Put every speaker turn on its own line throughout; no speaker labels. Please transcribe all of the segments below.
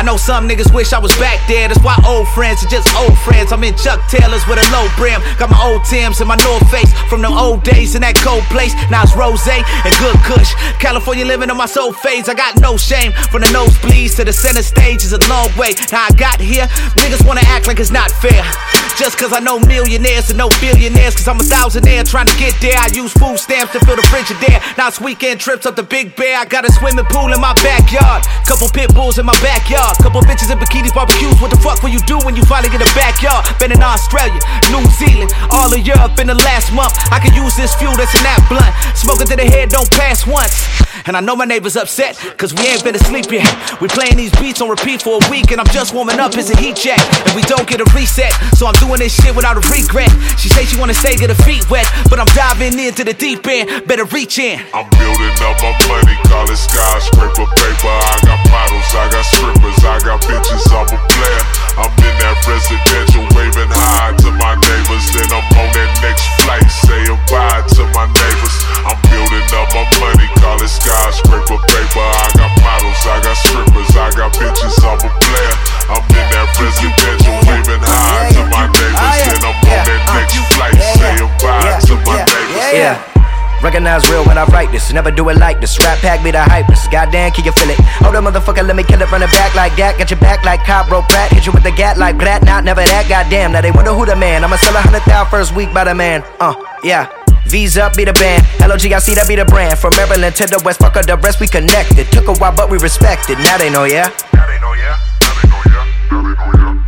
know some niggas wish I was back there. That's why old friends are just old friends. I'm in Chuck Taylors with a low brim. Got my old Timbs and my North Face from them old days in that cold place. Now it's Rosé and good kush. California living on my soul phase. I got no shame. From the nosebleeds to the center stage is a long way. Now I got here, niggas wanna act like it's not fair. Just cause I know millionaires and no billionaires, cause I'm a thousandaire trying to get there. I use food stamps to fill the Frigidaire. Now it's weekend trips up to Big Bear. I got a swimming pool in my backyard, couple pit bulls in my backyard, couple bitches in bikinis, barbecues. What the fuck will you do when you finally get a backyard? Been in Australia, New Zealand, all of Europe in the last month. I can use this fuel that's in that blunt. Smoking to the head don't pass once. And I know my neighbor's upset, cause we ain't been asleep yet. We playing these beats on repeat for a week, and I'm just warming up as a heat check. And we don't get a reset, so I'm doing this shit without a regret. She say she wanna stay, get her feet wet, but I'm diving into the deep end, better reach in.
I'm building up my money, call it skyscraper paper. I got models, I got strippers, I got bitches, I'm a player. I'm in that residential, waving high to my neighbors. Then I'm on that next flight, saying bye to my neighbors. I'm building up my money, call it skyscraper paper. I got models, I got strippers, I got bitches, I'm a player. I'm in that residential, waving high to my neighbors. Then I'm on that next flight, saying bye to my neighbors.
Recognize real when I write this, never do it like this. Rap pack be the hypest, goddamn can you feel it? Hold up motherfucker, let me kill it, run it back like that. Got your back like chiropract, hit you with the gat like brat. Not never that, goddamn, now they wonder who the man. I'ma sell 100,000 first week by the man, yeah. V's up, be the band, LOGIC, that be the brand. From Maryland to the West, fuck up the rest, we connected. Took a while but we respected, now they know, yeah.
Now they know, yeah. Now they know, yeah. Now they know, yeah.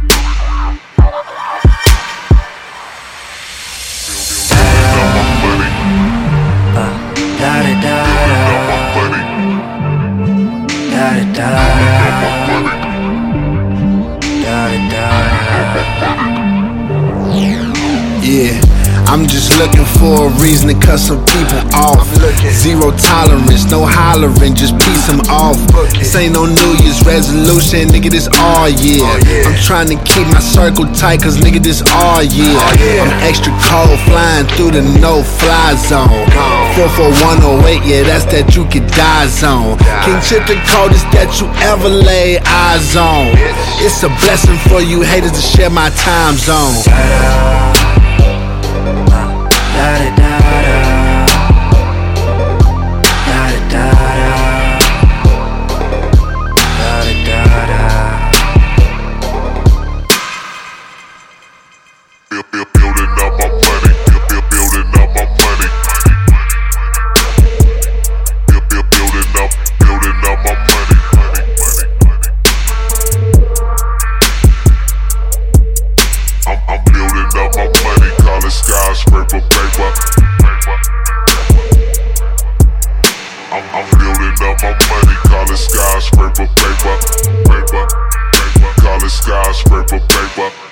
Yeah, I'm just looking for a reason to cut some people off. Zero tolerance, no hollering, just piece them off. This ain't no New Year's resolution, nigga, this all year. I'm trying to keep my circle tight, cause nigga, this all year. I'm extra cold, flying through the no-fly zone. 44108, yeah, that's that you could die zone. King Chip the coldest that you ever lay eyes on. It's a blessing for you haters to share my time zone.
Skyscraper paper. I'm building up my money, call it skyscraper paper. Call it skyscraper paper.